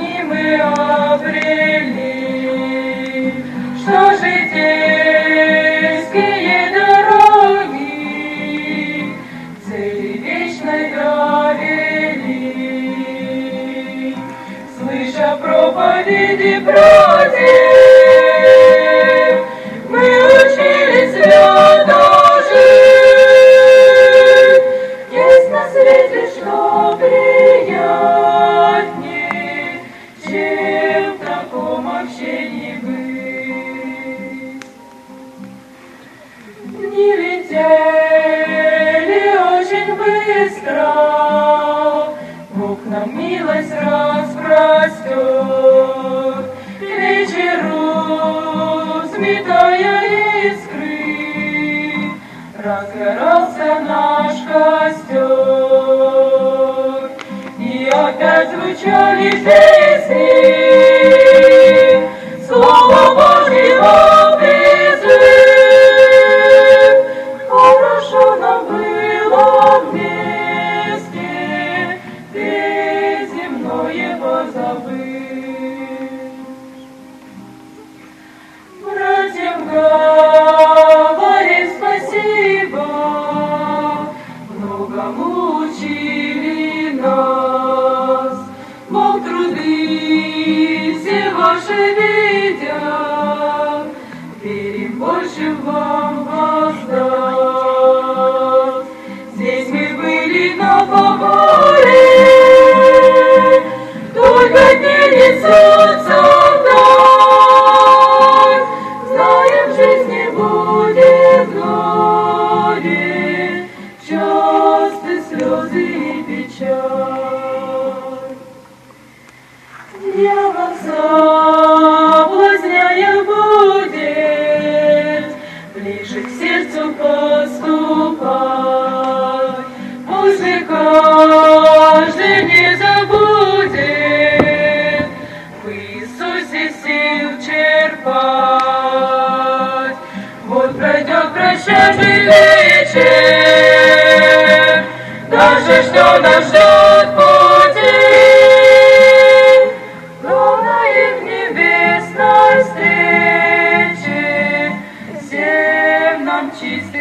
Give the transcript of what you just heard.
одни мы обрели, что житейские дороги цели вечной довели. Слыша проповеди против, мы учились свято жить. Есть на свете что приятней, чем в таком общении быть. Дни летели очень быстро, Бог нам милость распростер. К вечеру, сметая искры, разгорался наш костер. И опять звучали песни, Слово Божьего призыв. Хорошо нам было вместе, весь земное позабыть. Братьям говорим спасибо, многому учили нас. Бог труды все ваши видя, верим, больше вам воздаст. Здесь мы были на поборе, только дни несутся вдаль. Знаем, в жизни будет горе, часто слезы и печаль. Дьявол соблазняя будет ближе к сердцу поступать. Пусть же каждый не забудет в Иисусе сил черпать. Вот пройдет прощальный вечер, даже что нас ждет пути. Главное в небесной встрече всем нам чистый